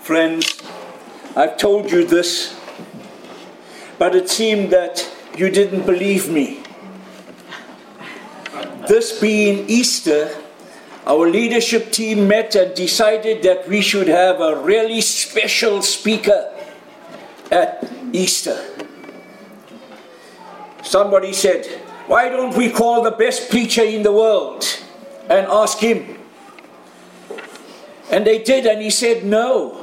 Friends, I've told you this, but it seemed that you didn't believe me. This being Easter, our leadership team met and decided that we should have a really special speaker at Easter. Somebody said, why don't we call the best preacher in the world and ask him? And they did, and he said no.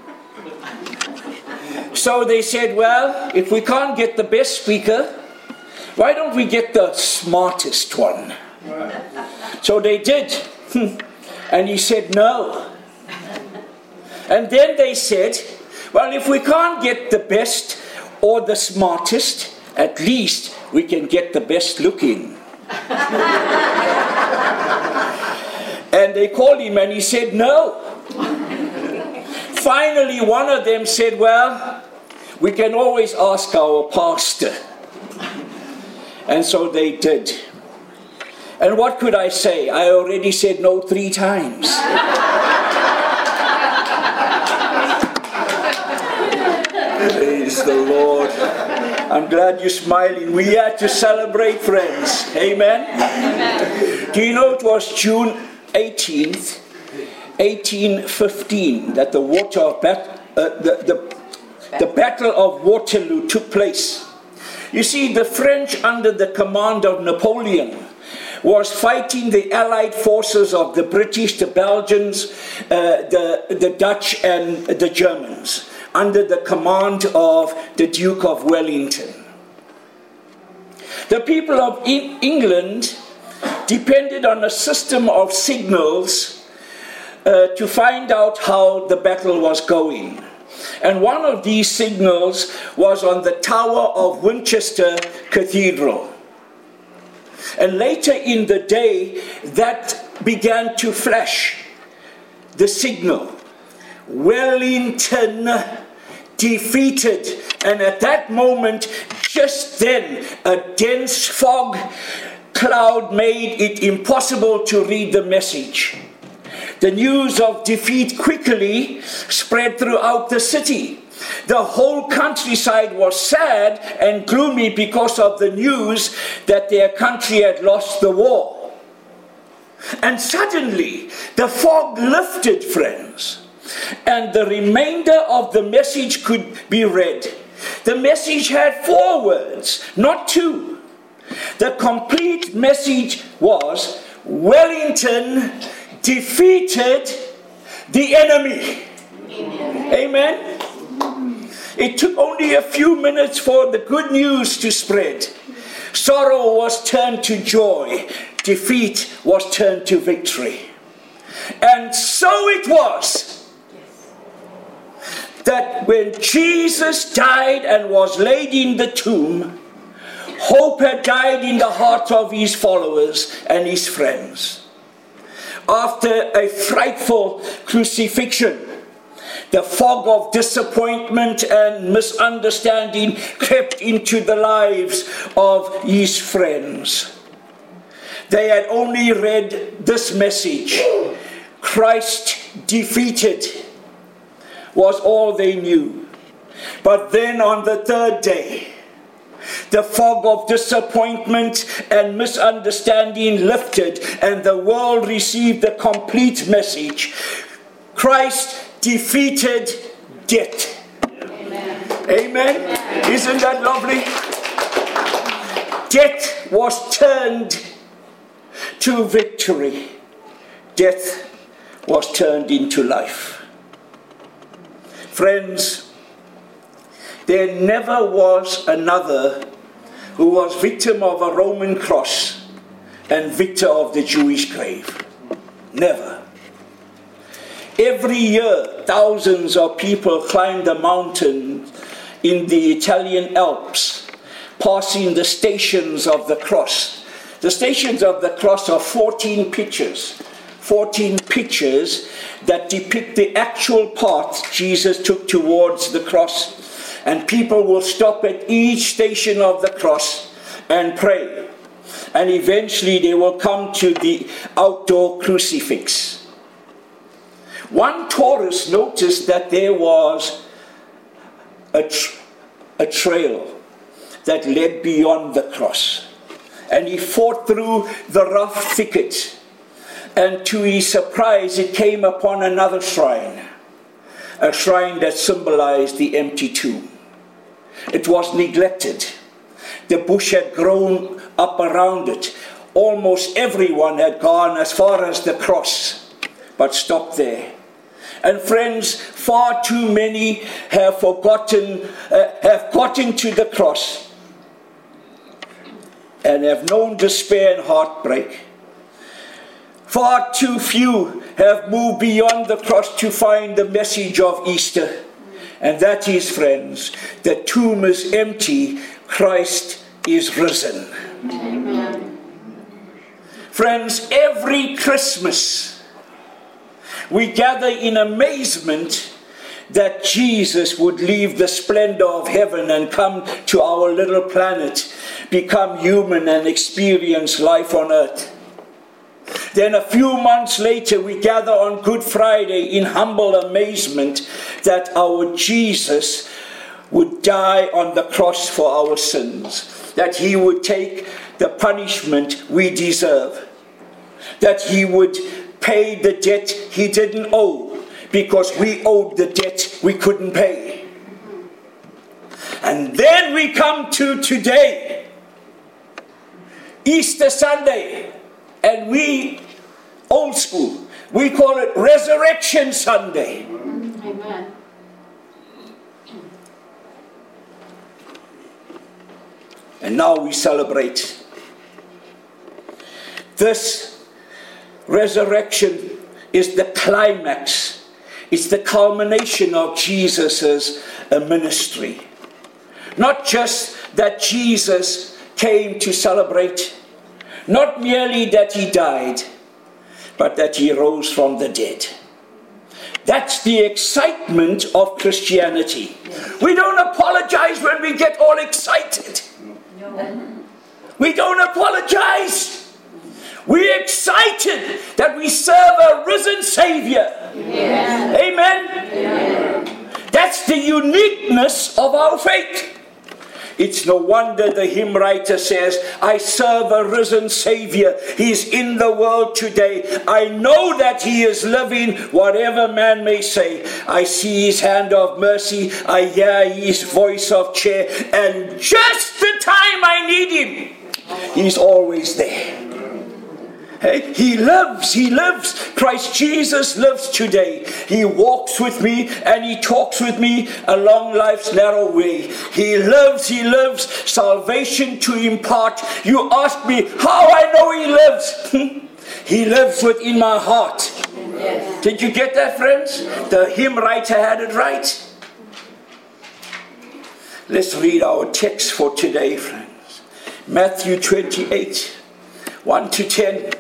So they said, well, if we can't get the best speaker, why don't we get the smartest one? So they did. And he said no. And then they said, well, if we can't get the best or the smartest, at least we can get the best looking. And they called him and he said no. Finally, one of them said, well, we can always ask our pastor. And so they did. And what could I say? I already said no 3 times. Praise the Lord. I'm glad you're smiling. We had to celebrate, friends. Amen? Amen. Do you know it was June 18th, 1815, that the Battle of Waterloo took place. You see, the French, under the command of Napoleon, was fighting the Allied forces of the British, the Belgians, the Dutch, and the Germans, under the command of the Duke of Wellington. The people of England depended on a system of signals to find out how the battle was going. And one of these signals was on the tower of Winchester Cathedral. And later in the day, that began to flash, the signal. Wellington defeated. And at that moment, just then, a dense fog cloud made it impossible to read the message. The news of defeat quickly spread throughout the city. The whole countryside was sad and gloomy because of the news that their country had lost the war. And suddenly, the fog lifted, friends, and the remainder of the message could be read. The message had 4 words, not 2. The complete message was, Wellington defeated the enemy. Amen. It took only a few minutes for the good news to spread. Sorrow was turned to joy. Defeat was turned to victory. And so it was that when Jesus died and was laid in the tomb, hope had died in the hearts of his followers and his friends. After a frightful crucifixion, the fog of disappointment and misunderstanding crept into the lives of his friends. They had only read this message. Christ defeated was all they knew. But then on the 3rd day, the fog of disappointment and misunderstanding lifted, and the world received the complete message. Christ defeated death. Amen. Amen. Isn't that lovely? Death was turned to victory. Death was turned into life. Friends, there never was another who was victim of a Roman cross and victor of the Jewish grave. Never. Every year, thousands of people climb the mountain in the Italian Alps, passing the stations of the cross. The stations of the cross are 14 pictures that depict the actual path Jesus took towards the cross. And people will stop at each station of the cross and pray. And eventually they will come to the outdoor crucifix. One tourist noticed that there was a trail that led beyond the cross. And he fought through the rough thicket. And to his surprise, he came upon another shrine. A shrine that symbolized the empty tomb. It was neglected. The bush had grown up around it. Almost everyone had gone as far as the cross, but stopped there. And friends, far too many have gotten to the cross and have known despair and heartbreak. Far too few have moved beyond the cross to find the message of Easter. And that is, friends, the tomb is empty, Christ is risen. Amen. Friends, every Christmas we gather in amazement that Jesus would leave the splendor of heaven and come to our little planet, become human and experience life on earth. Then a few months later we gather on Good Friday in humble amazement that our Jesus would die on the cross for our sins, that he would take the punishment we deserve, that he would pay the debt he didn't owe because we owed the debt we couldn't pay. And then we come to today, Easter Sunday, and we, old school, we call it Resurrection Sunday. Amen. And now we celebrate. This resurrection is the climax. It's the culmination of Jesus' ministry. Not just that Jesus came to celebrate, not merely that he died, but that he rose from the dead. That's the excitement of Christianity. We don't apologize when we get all excited. We don't apologize. We're excited that we serve a risen Savior. Yes. Amen? Yes. That's the uniqueness of our faith. It's no wonder the hymn writer says, I serve a risen Savior. He's in the world today. I know that he is living, whatever man may say. I see his hand of mercy. I hear his voice of cheer. And just the time I need him, he's always there. Hey, he lives. Christ Jesus lives today. He walks with me and he talks with me along life's narrow way. He lives. Salvation to impart. You ask me how I know he lives. He lives within my heart. Yes. Did you get that, friends? The hymn writer had it right. Let's read our text for today, friends. Matthew 28, 1 to 10.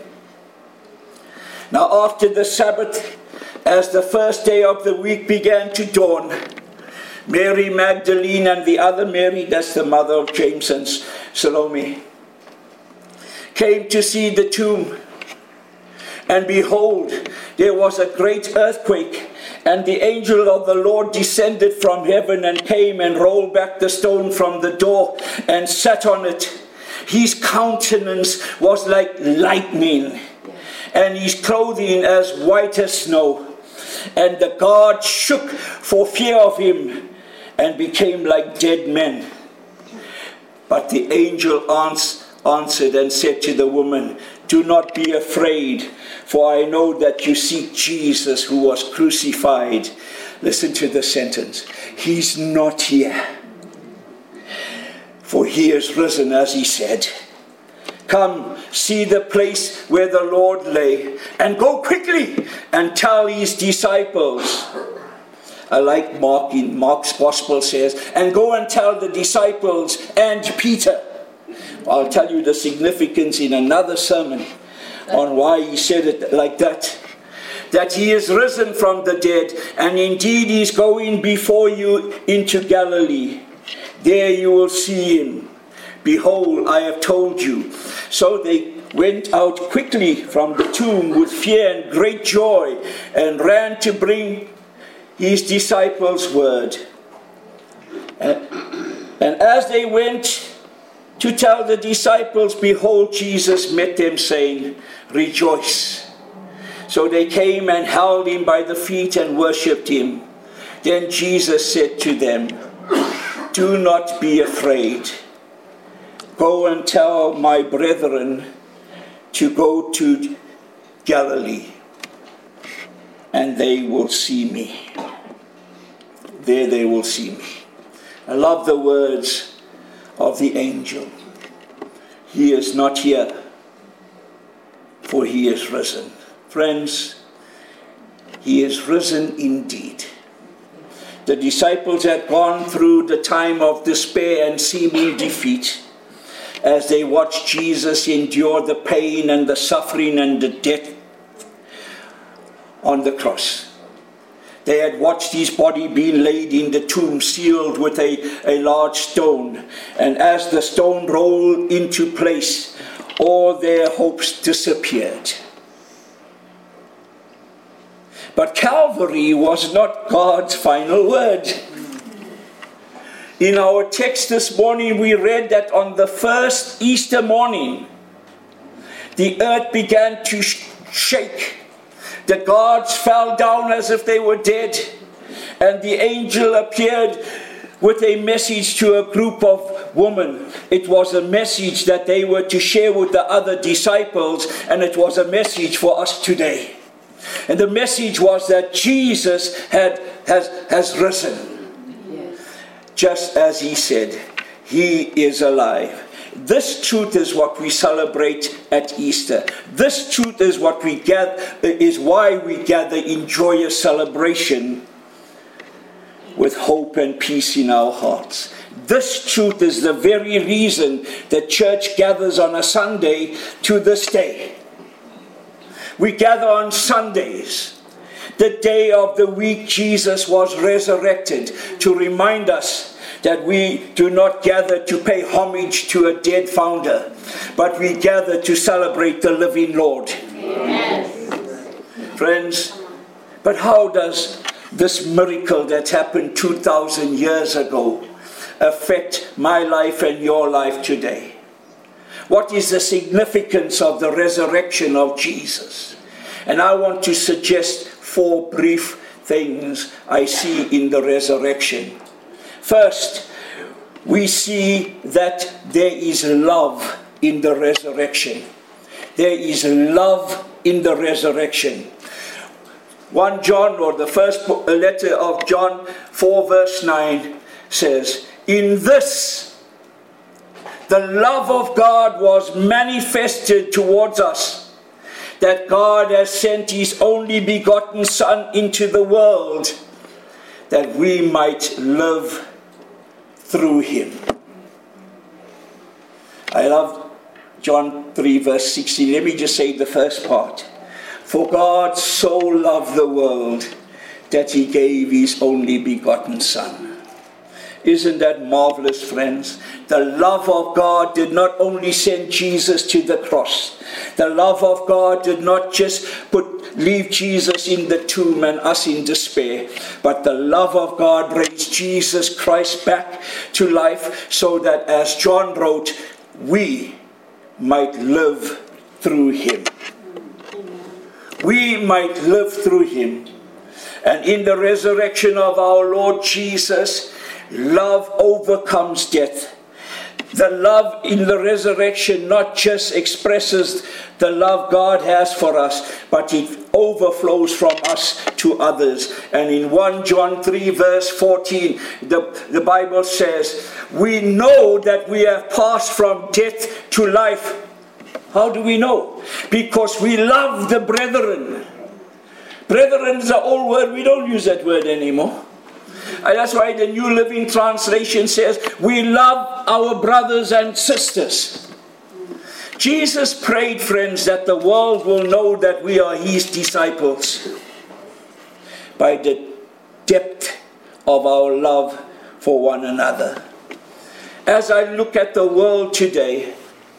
Now after the Sabbath, as the first day of the week began to dawn, Mary Magdalene and the other Mary, that's the mother of James and Salome, came to see the tomb. And behold, there was a great earthquake, and the angel of the Lord descended from heaven and came and rolled back the stone from the door and sat on it. His countenance was like lightning, and his clothing as white as snow. And the guards shook for fear of him and became like dead men. But the angel answered and said to the woman, do not be afraid, for I know that you seek Jesus who was crucified. Listen to the sentence. He's not here, for he is risen, as he said. Come, see the place where the Lord lay, and go quickly and tell his disciples. I like Mark, in Mark's Gospel says, and go and tell the disciples and Peter. I'll tell you the significance in another sermon on why he said it like that. That he is risen from the dead, and indeed he is going before you into Galilee. There you will see him. Behold, I have told you. So they went out quickly from the tomb with fear and great joy, and ran to bring his disciples word. And as they went to tell the disciples, behold, Jesus met them, saying, rejoice. So they came and held him by the feet and worshipped him. Then Jesus said to them, do not be afraid. Go and tell my brethren to go to Galilee, and they will see me. There they will see me. I love the words of the angel. He is not here, for he is risen. Friends, he is risen indeed. The disciples had gone through the time of despair and seeming defeat as they watched Jesus endure the pain and the suffering and the death on the cross. They had watched his body being laid in the tomb, sealed with a large stone. And as the stone rolled into place, all their hopes disappeared. But Calvary was not God's final word. In our text this morning, we read that on the first Easter morning, the earth began to shake. The gods fell down as if they were dead. And the angel appeared with a message to a group of women. It was a message that they were to share with the other disciples, and it was a message for us today. And the message was that Jesus has risen. Just as he said, he is alive. This truth is what we celebrate at Easter. This truth is what we is why we gather in joyous celebration with hope and peace in our hearts. This truth is the very reason the church gathers on a Sunday to this day. We gather on Sundays, the day of the week Jesus was resurrected, to remind us that we do not gather to pay homage to a dead founder, but we gather to celebrate the living Lord. Yes. Friends, but how does this miracle that happened 2,000 years ago affect my life and your life today? What is the significance of the resurrection of Jesus? And I want to suggest 4 brief things I see in the resurrection. First, we see that there is love in the resurrection. There is love in the resurrection. 1 John, or the first letter of John 4 verse 9 says, in this, the love of God was manifested towards us, that God has sent his only begotten Son into the world, that we might live through him. I love John 3 verse 16. Let me just say the first part. For God so loved the world that he gave his only begotten Son. Isn't that marvelous, friends? The love of God did not only send Jesus to the cross. The love of God did not just leave Jesus in the tomb and us in despair. But the love of God raised Jesus Christ back to life, so that, as John wrote, we might live through him. We might live through him. And in the resurrection of our Lord Jesus, love overcomes death. The love in the resurrection not just expresses the love God has for us, but it overflows from us to others. And in 1 John 3 verse 14, the Bible says, we know that we have passed from death to life. How do we know? Because we love the brethren. Brethren is an old word. We don't use that word anymore. And that's why the New Living Translation says, we love our brothers and sisters. Jesus prayed, friends, that the world will know that we are his disciples by the depth of our love for one another. As I look at the world today,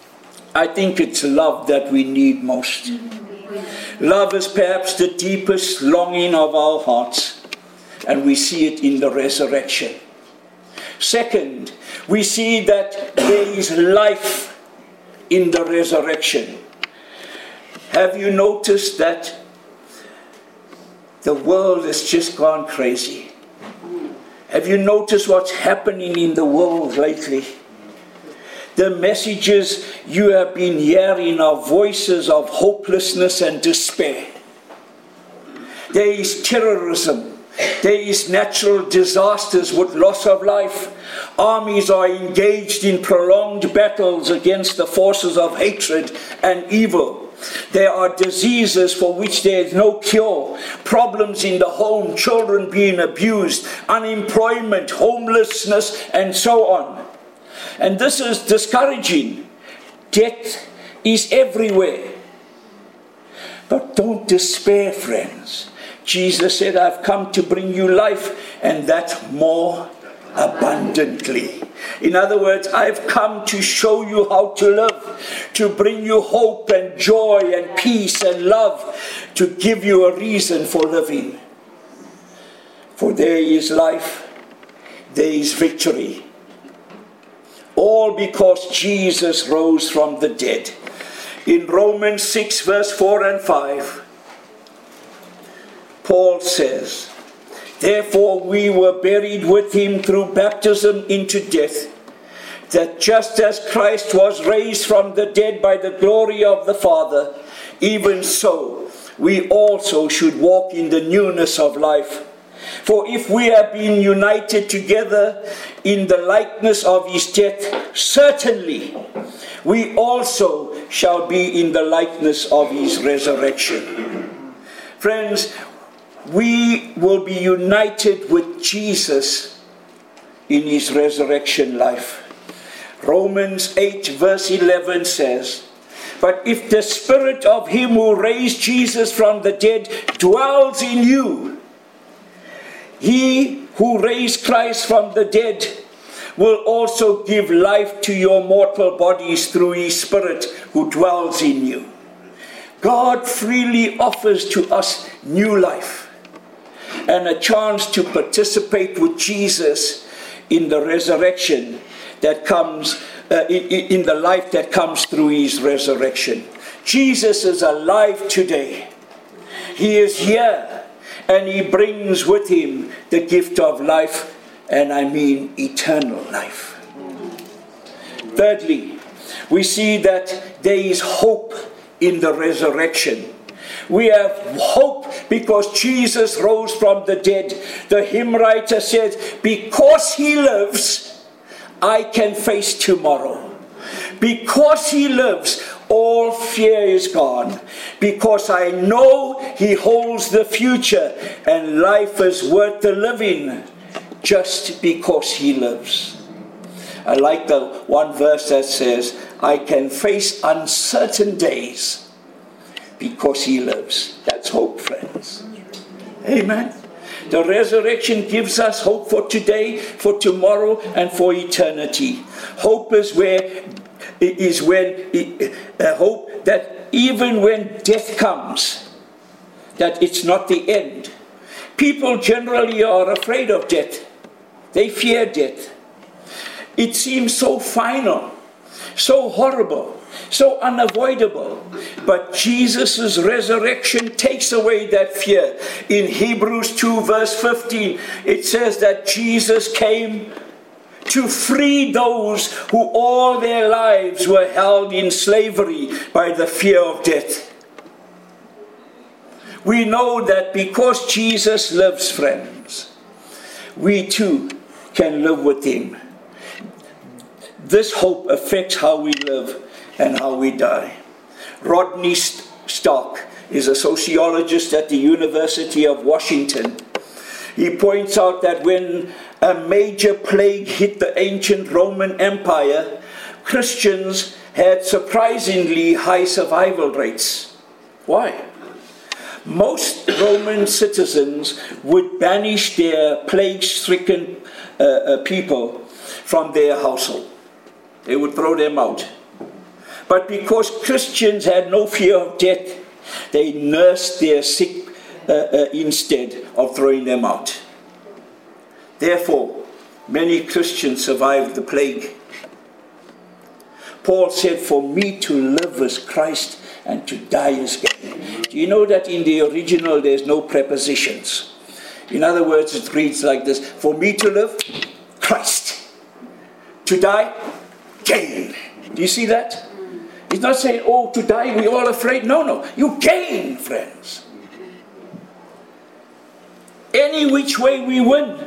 I think it's love that we need most. Love is perhaps the deepest longing of our hearts, and we see it in the resurrection. Second, we see that there is life in the resurrection. Have you noticed that the world has just gone crazy? Have you noticed what's happening in the world lately? The messages you have been hearing are voices of hopelessness and despair. There is terrorism. There is natural disasters with loss of life. Armies are engaged in prolonged battles against the forces of hatred and evil. There are diseases for which there is no cure, problems in the home, children being abused, unemployment, homelessness, and so on. And this is discouraging. Death is everywhere. But don't despair, friends. Jesus said, I've come to bring you life, and that more abundantly. In other words, I've come to show you how to live, to bring you hope and joy and peace and love, to give you a reason for living. For there is life, there is victory. All because Jesus rose from the dead. In Romans 6 verse 4 and 5, Paul says, therefore we were buried with him through baptism into death, that just as Christ was raised from the dead by the glory of the Father, even so we also should walk in the newness of life. For if we have been united together in the likeness of his death, certainly we also shall be in the likeness of his resurrection. Friends, we will be united with Jesus in his resurrection life. Romans 8 verse 11 says, but if the spirit of him who raised Jesus from the dead dwells in you, he who raised Christ from the dead will also give life to your mortal bodies through his Spirit who dwells in you. God freely offers to us new life and a chance to participate with Jesus in the resurrection that comes, in the life that comes through his resurrection. Jesus is alive today. He is here. And he brings with him the gift of life, and I mean eternal life. Thirdly, we see that there is hope in the resurrection. We have hope because Jesus rose from the dead. The hymn writer says, because he lives, I can face tomorrow. Because he lives, all fear is gone, because I know he holds the future and life is worth the living just because he lives. I like the one verse that says, I can face uncertain days because he lives. That's hope, friends. Amen. The resurrection gives us hope for today, for tomorrow, and for eternity. Hope is hope that even when death comes, that it's not the end. People generally are afraid of death. They fear death. It seems so final, so horrible, so unavoidable. But Jesus' resurrection takes away that fear. In Hebrews 2 verse 15, it says that Jesus came to free those who all their lives were held in slavery by the fear of death. We know that because Jesus lives, friends, we too can live with him. This hope affects how we live and how we die. Rodney Stark is a sociologist at the University of Washington. He points out that when a major plague hit the ancient Roman Empire, Christians had surprisingly high survival rates. Why? Most Roman citizens would banish their plague-stricken people from their household. They would throw them out. But because Christians had no fear of death, they nursed their sick instead of throwing them out. Therefore, many Christians survived the plague. Paul said, for me to live is Christ and to die is gain. Do you know that in the original there's no prepositions? In other words, it reads like this: for me to live, Christ. To die, gain. Do you see that? He's not saying, oh, to die, we're all afraid. No. You gain, friends. Any which way we win.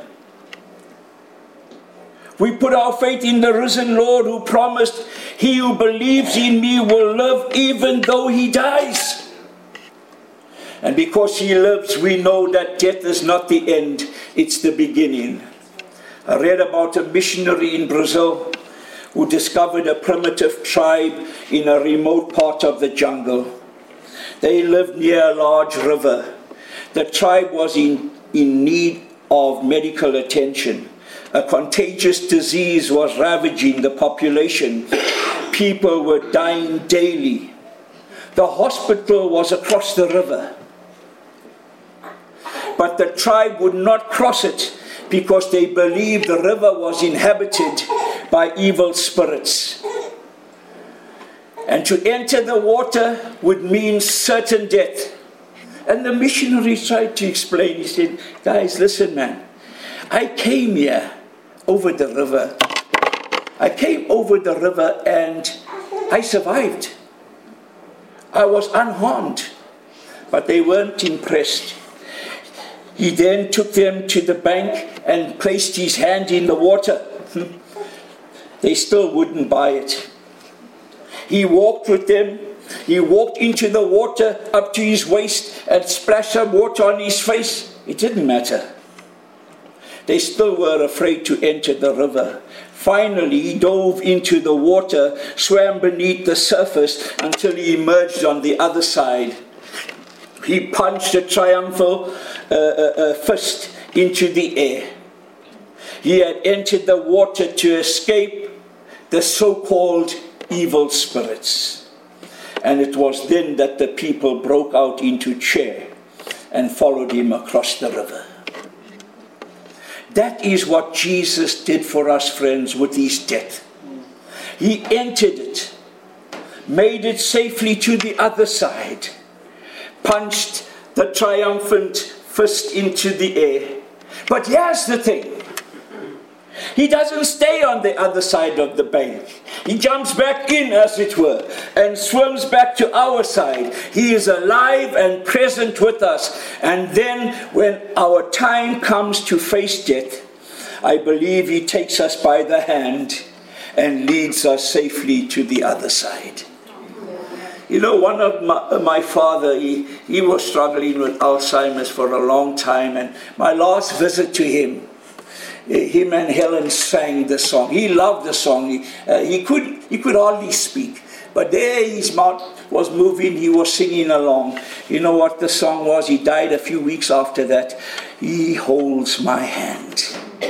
We put our faith in the risen Lord who promised, he who believes in me will live even though he dies. And because he lives, we know that death is not the end, it's the beginning. I read about a missionary in Brazil who discovered a primitive tribe in a remote part of the jungle. They lived near a large river. The tribe was in need of medical attention. A contagious disease was ravaging the population. People were dying daily. The hospital was across the river. But the tribe would not cross it because they believed the river was inhabited by evil spirits. And to enter the water would mean certain death. And the missionary tried to explain. He said, guys, listen, man. I came here over the river. I came over the river and I survived. I was unharmed. But they weren't impressed. He then took them to the bank and placed his hand in the water. They still wouldn't buy it. He walked with them. He walked into the water up to his waist and splashed some water on his face. It didn't matter. They still were afraid to enter the river. Finally, he dove into the water, swam beneath the surface until he emerged on the other side. He punched a triumphal fist into the air. He had entered the water to escape the so-called evil spirits. And it was then that the people broke out into cheer and followed him across the river. That is what Jesus did for us, friends, with his death. He entered it, made it safely to the other side, punched the triumphant fist into the air. But here's the thing. He doesn't stay on the other side of the bank. He jumps back in, as it were, and swims back to our side. He is alive and present with us. And then when our time comes to face death, I believe he takes us by the hand and leads us safely to the other side. You know, one of my father, he was struggling with Alzheimer's for a long time. And my last visit to him and Helen sang the song. He loved the song. He could hardly speak. But there his mouth was moving. He was singing along. You know what the song was? He died a few weeks after that. He holds my hand.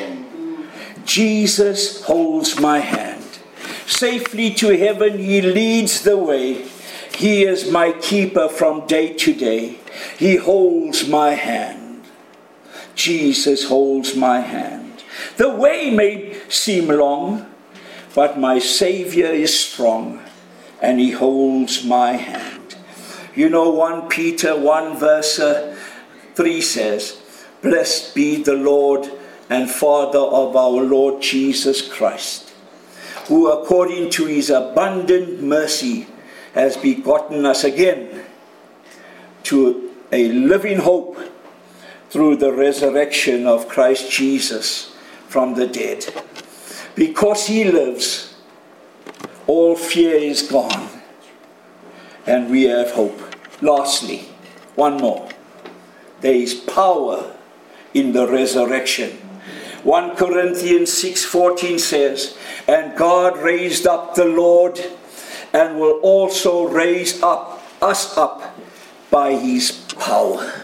Jesus holds my hand. Safely to heaven he leads the way. He is my keeper from day to day. He holds my hand. Jesus holds my hand. The way may seem long, but my Savior is strong, and he holds my hand. You know, 1 Peter 1 verse 3 says, blessed be the Lord and Father of our Lord Jesus Christ, who according to his abundant mercy has begotten us again to a living hope through the resurrection of Christ Jesus from the dead. Because he lives, all fear is gone, and we have hope. Lastly, one more. There is power in the resurrection. 1 Corinthians 6:14 says, and God raised up the Lord and will also raise us up by his power.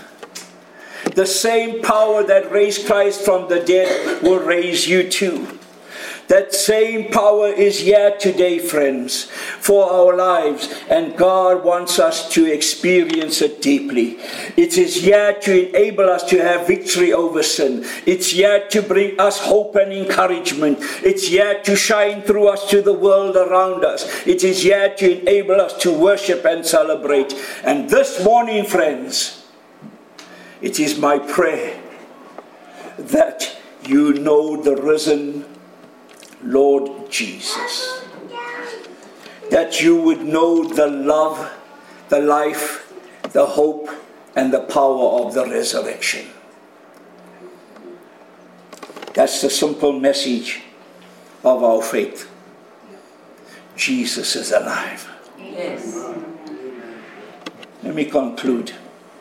The same power that raised Christ from the dead will raise you too. That same power is here today, friends, for our lives, and God wants us to experience it deeply. It is here to enable us to have victory over sin. It's here to bring us hope and encouragement. It's here to shine through us to the world around us. It is here to enable us to worship and celebrate. And this morning, friends, it is my prayer that you know the risen Lord Jesus, that you would know the love, the life, the hope, and the power of the resurrection. That's the simple message of our faith. Jesus is alive. Yes. Let me conclude.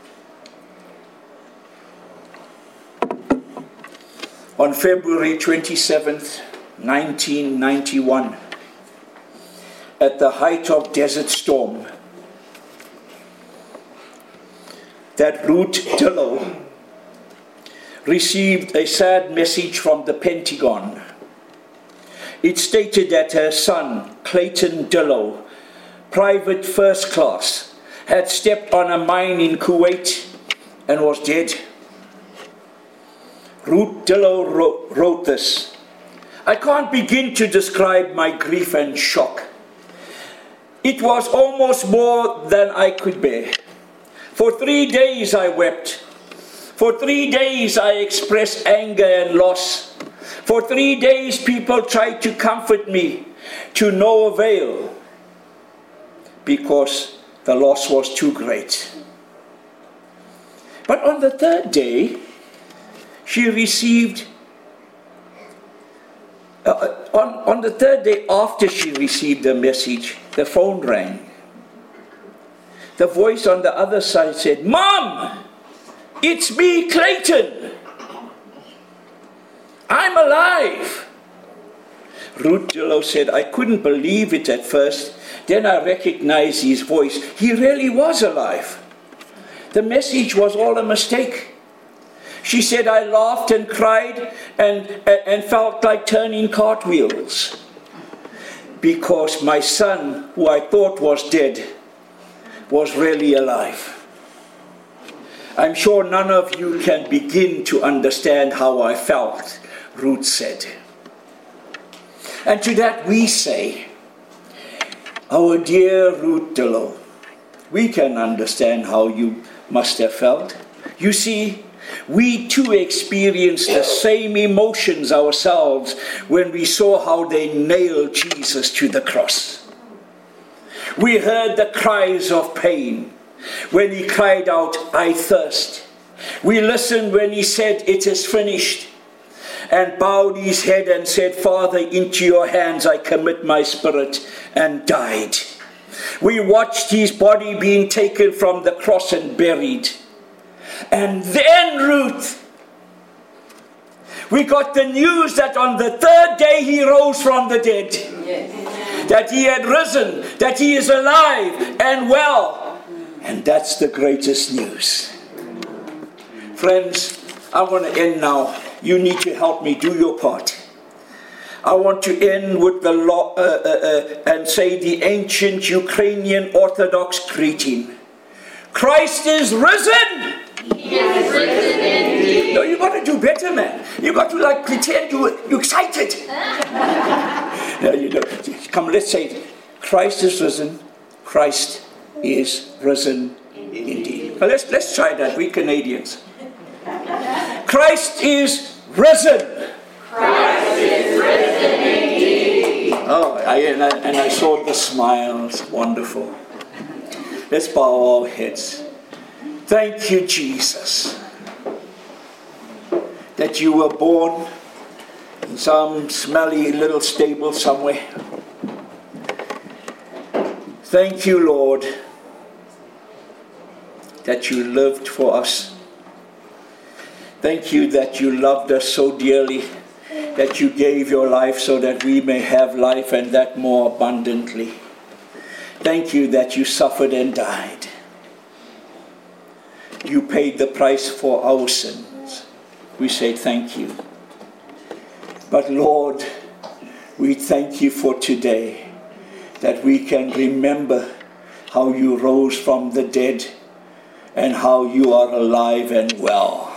On February 27th, 1991, at the height of Desert Storm, that Ruth Dillow received a sad message from the Pentagon. It stated that her son, Clayton Dillow, private first class, had stepped on a mine in Kuwait and was dead. Ruth Dillow wrote this. I can't begin to describe my grief and shock. It was almost more than I could bear. For 3 days I wept. For 3 days I expressed anger and loss. For 3 days people tried to comfort me, to no avail, because the loss was too great. But on the third day, she received on the third day after she received the message, the phone rang. The voice on the other side said, "Mom, it's me, Clayton. I'm alive." Ruth Dillow said, "I couldn't believe it at first. Then I recognized his voice. He really was alive. The message was all a mistake." She said, "I laughed and cried and felt like turning cartwheels because my son, who I thought was dead, was really alive." I'm sure none of you can begin to understand how I felt, Ruth said. And to that we say, our dear Ruth Dillow, we can understand how you must have felt. You see, we too experienced the same emotions ourselves when we saw how they nailed Jesus to the cross. We heard the cries of pain when he cried out, "I thirst." We listened when he said, "It is finished," and bowed his head and said, "Father, into your hands I commit my spirit," and died. We watched his body being taken from the cross and buried. And then, Ruth, we got the news that on the third day he rose from the dead. Yes. That he had risen, that he is alive and well. And that's the greatest news. Friends, I want to end now. You need to help me do your part. I want to end with the law and say the ancient Ukrainian Orthodox greeting. Christ is risen! He is risen indeed. No, you got to do better, man. You got to pretend you're excited. No, you don't. Come, let's say it. Christ is risen. Christ is risen indeed. Now, let's try that. We Canadians. Christ is risen. Christ is risen indeed. Oh, and I saw the smiles. Wonderful. Let's bow our heads. Thank you, Jesus, that you were born in some smelly little stable somewhere. Thank you, Lord, that you lived for us. Thank you that you loved us so dearly, that you gave your life so that we may have life and that more abundantly. Thank you that you suffered and died. You paid the price for our sins. We say thank you. But Lord, We thank you for today, that we can remember how you rose from the dead and how you are alive and well.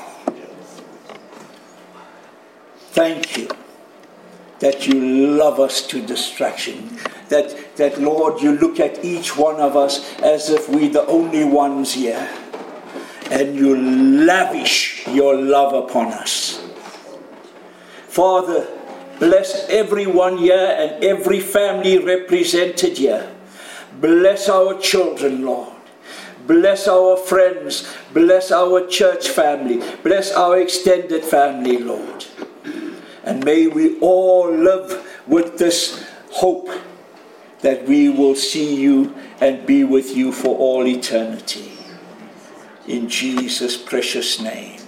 Thank you that you love us to distraction. That Lord, you look at each one of us as if we're the only ones here. And you lavish your love upon us. Father, bless everyone here and every family represented here. Bless our children, Lord. Bless our friends. Bless our church family. Bless our extended family, Lord. And may we all live with this hope that we will see you and be with you for all eternity. In Jesus' precious name.